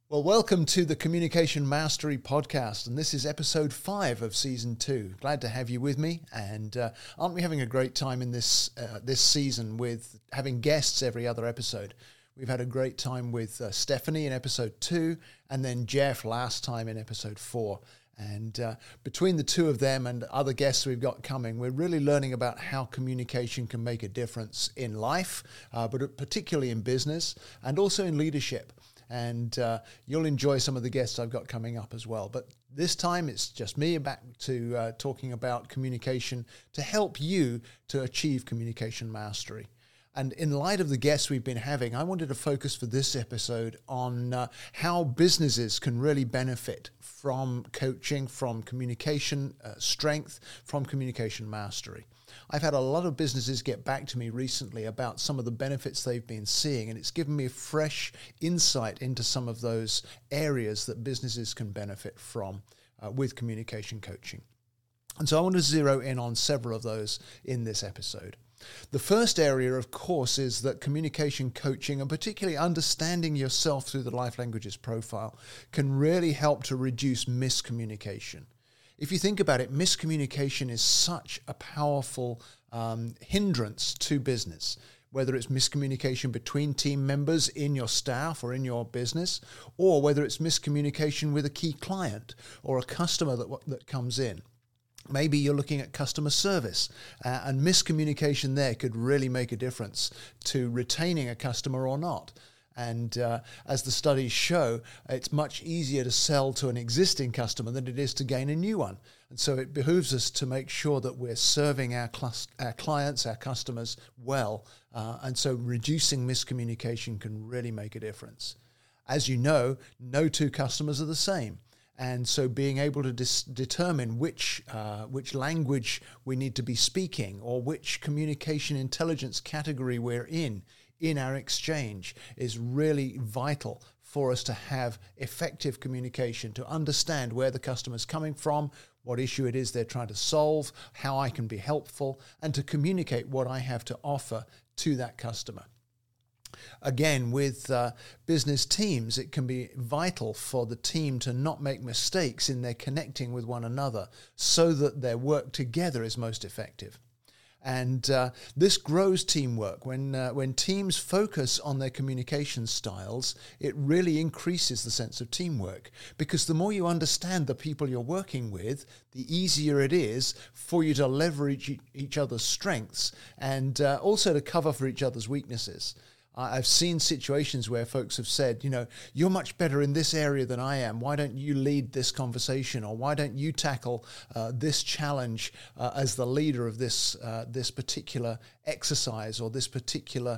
Well, welcome to the Communication Mastery Podcast, and this is episode 5 of season 2. Glad to have you with me, and aren't we having a great time in this season with having guests every other episode? We've had a great time with Stephanie in episode 2, and then Jeff last time in episode 4. And between the two of them and other guests we've got coming, we're really learning about how communication can make a difference in life, but particularly in business and also in leadership. And you'll enjoy some of the guests I've got coming up as well. But this time it's just me back to talking about communication to help you to achieve communication mastery. And in light of the guests we've been having, I wanted to focus for this episode on how businesses can really benefit from coaching, from communication strength, from communication mastery. I've had a lot of businesses get back to me recently about some of the benefits they've been seeing, and it's given me a fresh insight into some of those areas that businesses can benefit from with communication coaching. And so I want to zero in on several of those in this episode. The first area, of course, is that communication coaching, and particularly understanding yourself through the Life Languages profile, can really help to reduce miscommunication. If you think about it, miscommunication is such a powerful hindrance to business, whether it's miscommunication between team members in your staff or in your business, or whether it's miscommunication with a key client or a customer that comes in. Maybe you're looking at customer service, and miscommunication there could really make a difference to retaining a customer or not. And as the studies show, it's much easier to sell to an existing customer than it is to gain a new one. And so it behooves us to make sure that we're serving our clients, our customers well. And so reducing miscommunication can really make a difference. As you know, no two customers are the same. And so being able to determine which language we need to be speaking or which communication intelligence category we're in our exchange is really vital for us to have effective communication, to understand where the customer's coming from, what issue it is they're trying to solve, how I can be helpful, and to communicate what I have to offer to that customer. Again, with business teams, it can be vital for the team to not make mistakes in their connecting with one another so that their work together is most effective. And this grows teamwork. When teams focus on their communication styles, it really increases the sense of teamwork, because the more you understand the people you're working with, the easier it is for you to leverage each other's strengths and also to cover for each other's weaknesses. I've seen situations where folks have said, you're much better in this area than I am. Why don't you lead this conversation? Or why don't you tackle this challenge as the leader of this particular exercise or this particular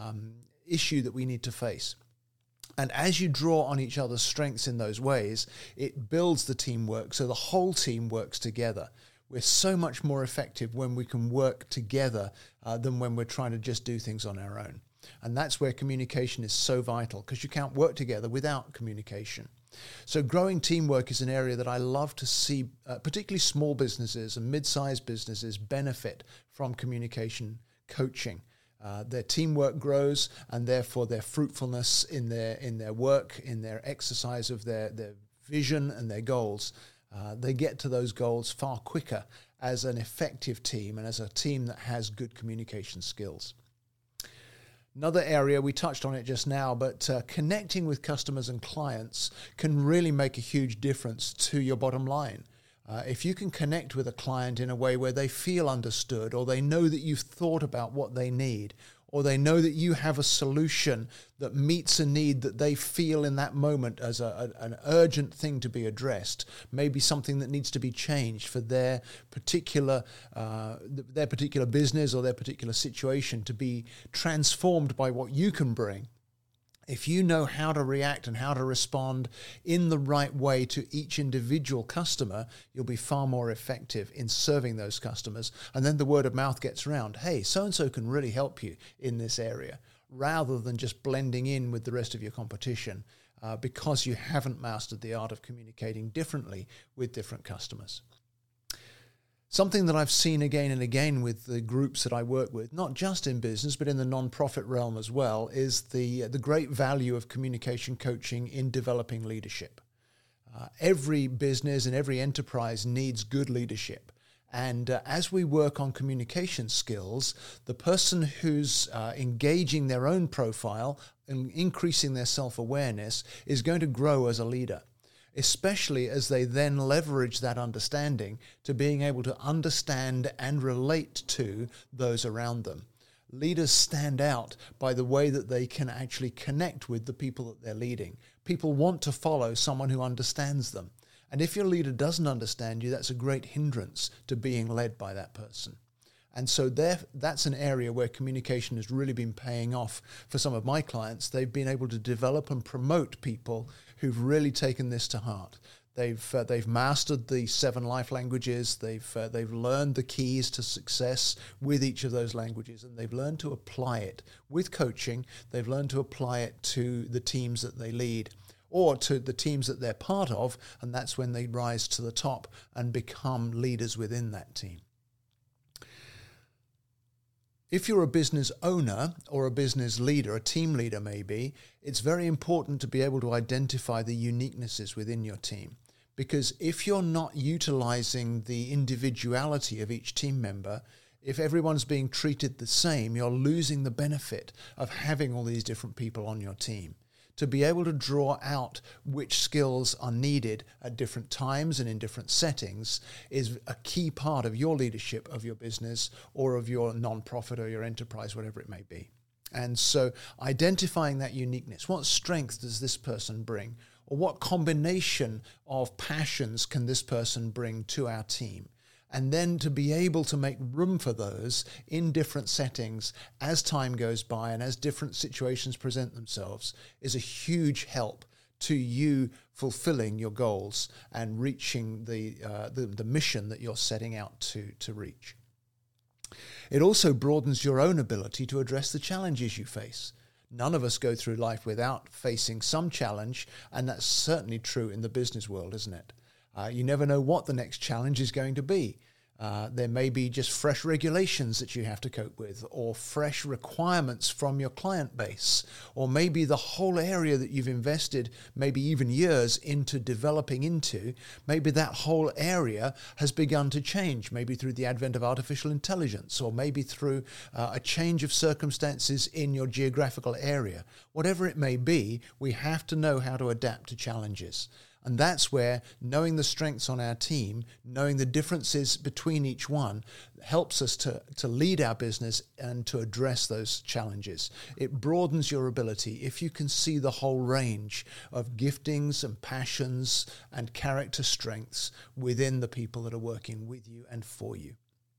issue that we need to face? And as you draw on each other's strengths in those ways, it builds the teamwork so the whole team works together. We're so much more effective when we can work together than when we're trying to just do things on our own. And that's where communication is so vital, because you can't work together without communication. So growing teamwork is an area that I love to see, particularly small businesses and mid-sized businesses benefit from communication coaching. Their teamwork grows, and therefore their fruitfulness in their work, in their exercise of their vision and their goals, they get to those goals far quicker as an effective team and as a team that has good communication skills. Another area, we touched on it just now, but connecting with customers and clients can really make a huge difference to your bottom line. If you can connect with a client in a way where they feel understood, or they know that you've thought about what they need, or they know that you have a solution that meets a need that they feel in that moment as an urgent thing to be addressed, maybe something that needs to be changed for their particular business or their particular situation to be transformed by what you can bring. If you know how to react and how to respond in the right way to each individual customer, you'll be far more effective in serving those customers. And then the word of mouth gets around, hey, so-and-so can really help you in this area, rather than just blending in with the rest of your competition because you haven't mastered the art of communicating differently with different customers. Something that I've seen again and again with the groups that I work with, not just in business, but in the non-profit realm as well, is the great value of communication coaching in developing leadership. Every business and every enterprise needs good leadership. And as we work on communication skills, the person who's engaging their own profile and increasing their self-awareness is going to grow as a leader, especially as they then leverage that understanding to being able to understand and relate to those around them. Leaders stand out by the way that they can actually connect with the people that they're leading. People want to follow someone who understands them. And if your leader doesn't understand you, that's a great hindrance to being led by that person. And so that's an area where communication has really been paying off for some of my clients. They've been able to develop and promote people who've really taken this to heart. They've mastered the 7 life languages. They've learned the keys to success with each of those languages, and they've learned to apply it with coaching. They've learned to apply it to the teams that they lead, or to the teams that they're part of, and that's when they rise to the top and become leaders within that team. If you're a business owner or a business leader, a team leader maybe, it's very important to be able to identify the uniquenesses within your team. Because if you're not utilizing the individuality of each team member, if everyone's being treated the same, you're losing the benefit of having all these different people on your team. To be able to draw out which skills are needed at different times and in different settings is a key part of your leadership of your business or of your nonprofit or your enterprise, whatever it may be. And so identifying that uniqueness, what strength does this person bring? Or what combination of passions can this person bring to our team? And then to be able to make room for those in different settings as time goes by and as different situations present themselves is a huge help to you fulfilling your goals and reaching the mission that you're setting out to reach. It also broadens your own ability to address the challenges you face. None of us go through life without facing some challenge, and that's certainly true in the business world, isn't it? You never know what the next challenge is going to be. There may be just fresh regulations that you have to cope with, or fresh requirements from your client base, or maybe the whole area that you've invested maybe even years into developing into, maybe that whole area has begun to change, maybe through the advent of artificial intelligence, or maybe through a change of circumstances in your geographical area. Whatever it may be, we have to know how to adapt to challenges. And that's where knowing the strengths on our team, knowing the differences between each one, helps us to lead our business and to address those challenges. It broadens your ability if you can see the whole range of giftings and passions and character strengths within the people that are working with you and for you.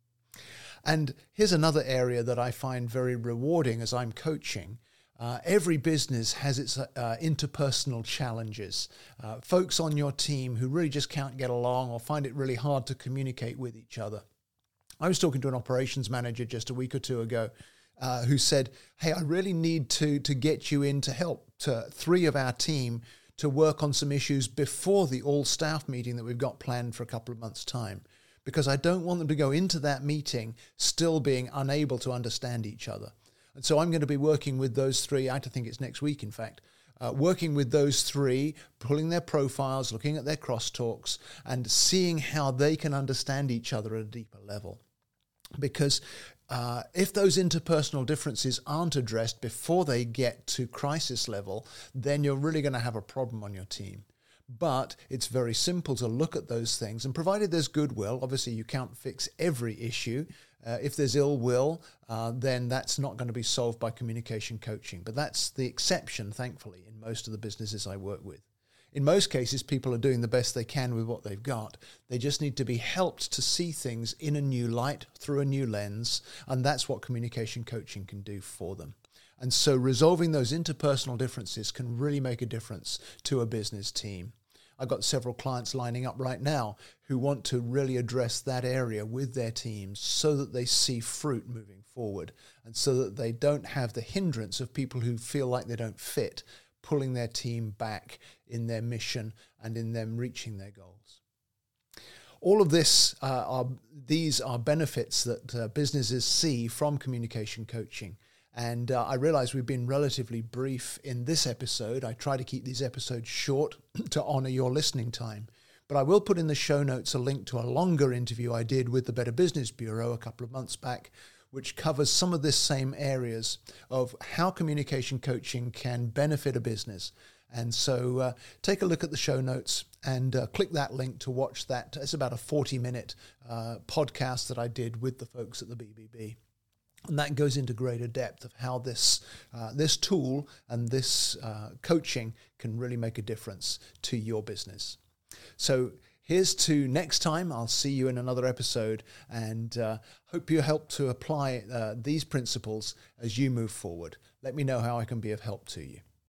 And here's another area that I find very rewarding as I'm coaching. Every business has its interpersonal challenges. Folks on your team who really just can't get along or find it really hard to communicate with each other. I was talking to an operations manager just a week or two ago who said, hey, I really need to get you in to help 3 of our team to work on some issues before the all-staff meeting that we've got planned for a couple of months' time, because I don't want them to go into that meeting still being unable to understand each other. And so I'm going to be working with those 3, I think it's next week, in fact, working with those 3, pulling their profiles, looking at their crosstalks, and seeing how they can understand each other at a deeper level. Because if those interpersonal differences aren't addressed before they get to crisis level, then you're really going to have a problem on your team. But it's very simple to look at those things, and provided there's goodwill, obviously you can't fix every issue. If there's ill will, then that's not going to be solved by communication coaching. But that's the exception, thankfully, in most of the businesses I work with. In most cases, people are doing the best they can with what they've got. They just need to be helped to see things in a new light, through a new lens, and that's what communication coaching can do for them. And so resolving those interpersonal differences can really make a difference to a business team. I've got several clients lining up right now who want to really address that area with their teams so that they see fruit moving forward, and so that they don't have the hindrance of people who feel like they don't fit pulling their team back in their mission and in them reaching their goals. All of this these are benefits that businesses see from communication coaching. And I realize we've been relatively brief in this episode. I try to keep these episodes short to honor your listening time. But I will put in the show notes a link to a longer interview I did with the Better Business Bureau a couple of months back, which covers some of this same areas of how communication coaching can benefit a business. And so take a look at the show notes and click that link to watch that. It's about a 40-minute podcast that I did with the folks at the BBB. And that goes into greater depth of how this tool and this coaching can really make a difference to your business. So here's to next time. I'll see you in another episode, and hope you help to apply these principles as you move forward. Let me know how I can be of help to you.